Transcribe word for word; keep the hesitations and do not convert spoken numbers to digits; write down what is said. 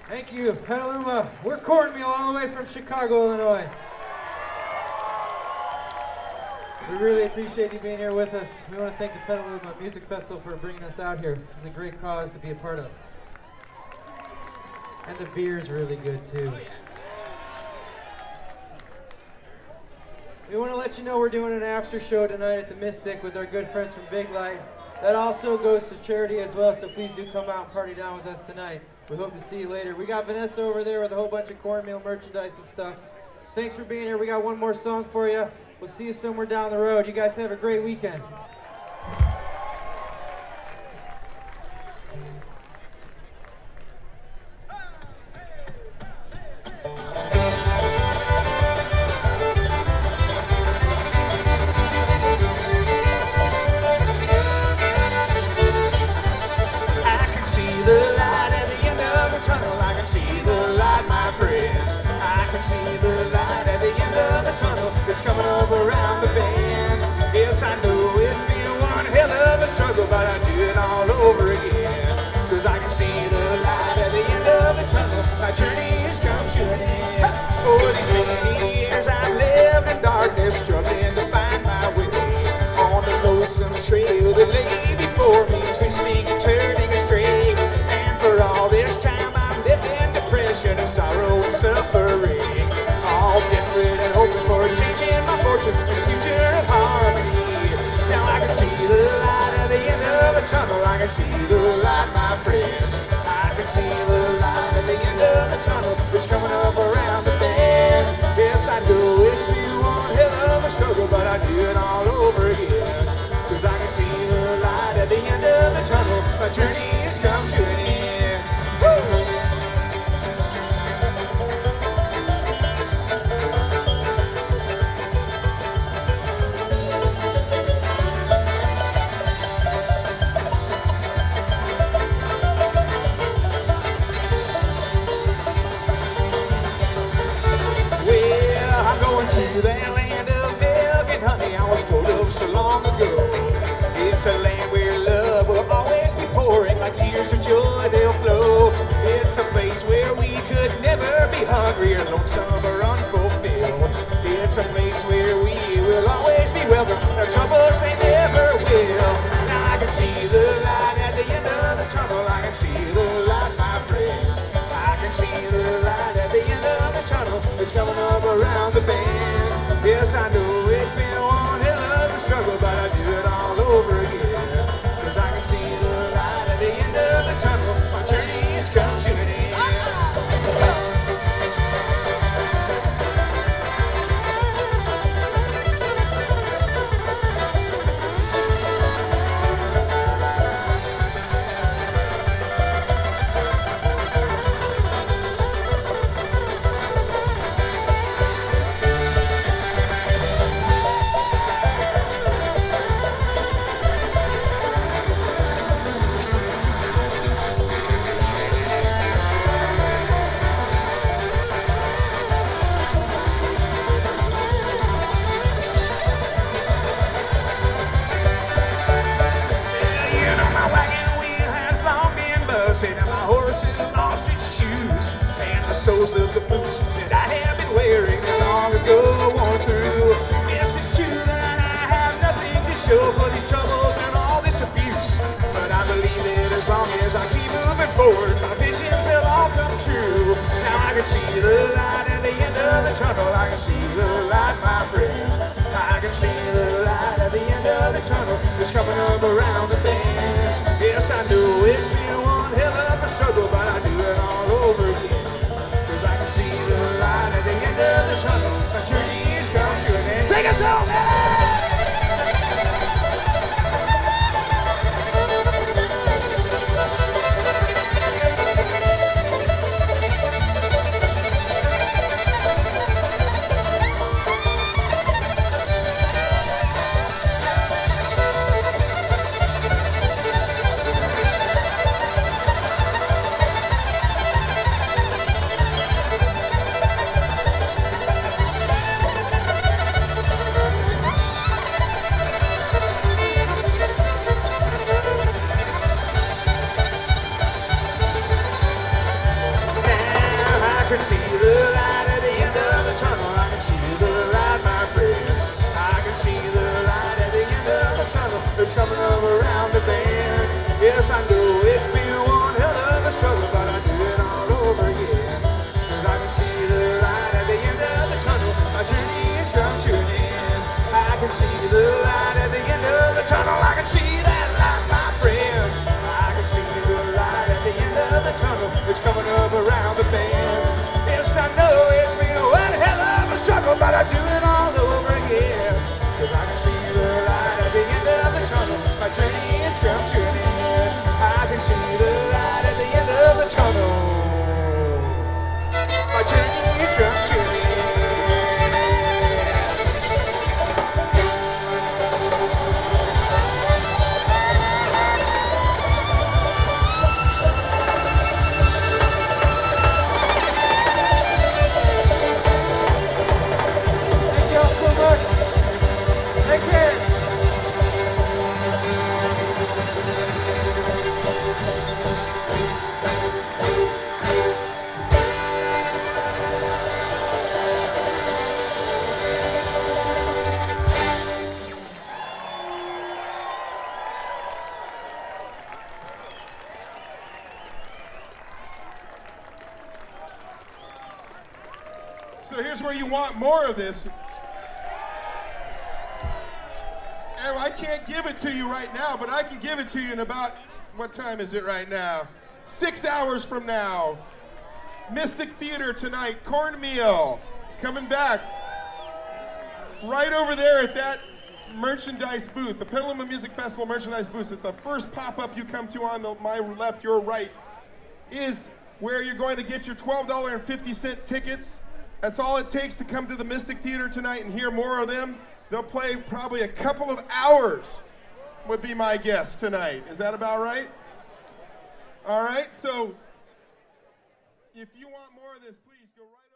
Thank you, Petaluma. We're Cornmeal all the way from Chicago, Illinois. We really appreciate you being here with us. We want to thank the Petaluma Music Festival for bringing us out here. It's a great cause to be a part of. And the beer's really good, too. We want to let you know we're doing an after show tonight at the Mystic with our good friends from Big Light. That also goes to charity as well, so please do come out and party down with us tonight. We hope to see you later. We got Vanessa over there with a whole bunch of cornmeal merchandise and stuff. Thanks for being here. We got one more song for you. We'll see you somewhere down the road. You guys have a great weekend. Around the bend. Yes, I know it's been one hell of a struggle, but I do it all over again. Cause I can see the light at the end of the tunnel. My journey has come to an end. For these many years I've lived in darkness, struggling to find my way on the lonesome trail that lay before me, twisting and turning astray. And for all this time I've lived in depression and sorrow and suffering, all desperate and hoping for a change in my fortune and a future of harmony. Now I can see the light at the end of the tunnel. I can see the light, my friends. I can see the light at the end of the tunnel. It's coming up around the bend. Yes, I know it's been one hell of a struggle, but I do it all over again. Cause I can see the light at the end of the tunnel. My journey has come to an end. Woo! To that land of milk and honey I was told of so long ago. It's a land where love will always be pouring, like tears of joy they'll flow. It's a place where we could never be hungry or lonesome or unfulfilled. It's a place where we will always be welcome. Our troubles they never will. Now I can see the light at the end of the tunnel. I can see the light, my friends. I can see the light at the end of the tunnel. It's coming up around the bend. Yes, I know it's been one hell of a struggle, but I do it all over again. Cause I can see the light at the end of the tunnel. My journey has come to an end. Soles of the boots that I have been wearing long ago worn through. Yes, it's true that I have nothing to show for these troubles and all this abuse, but I believe that as long as I keep moving forward, my visions will all come true. Now I can see the light at the end of the tunnel. I can see the light, my friends. I can see the light at the end of the tunnel. It's coming up around the bend. Yes, I know it's been one hell of a struggle, but I do it all over again. At the end of the tunnel, my journey has come to an end. Take us home! can see the light at the end of the tunnel. I can see the light, my friends. I can see the light at the end of the tunnel. It's coming up around the bend. Yes, I know it's been one hell of a struggle, but I do it all over again. Cause I can see the light at the end of the tunnel. My journey is come to an end. I can see the light at the end of the tunnel. I can see that light, my friends. I can see the light at the end of the tunnel. It's coming up around the bend. Yes, I know it's been one hell of a struggle, but I do it all over again. Cause I can see the light at the end of the tunnel. My journey has come to an end. I can see the light at the end of the tunnel. My journey has come to an end. Thank you all so much. Take care. So here's where you want more of this. And I can't give it to you right now, but I can give it to you in about, what time is it right now? Six hours from now. Mystic Theater tonight, Cornmeal, coming back. Right over there at that merchandise booth, the Petaluma Music Festival merchandise booth. It's the first pop-up you come to on the, my left, your right, is where you're going to get your twelve dollars and fifty cent tickets. That's all it takes to come to the Mystic Theater tonight and hear more of them. They'll play probably a couple of hours, would be my guess tonight. Is that about right? All right, so if you want more of this, please go right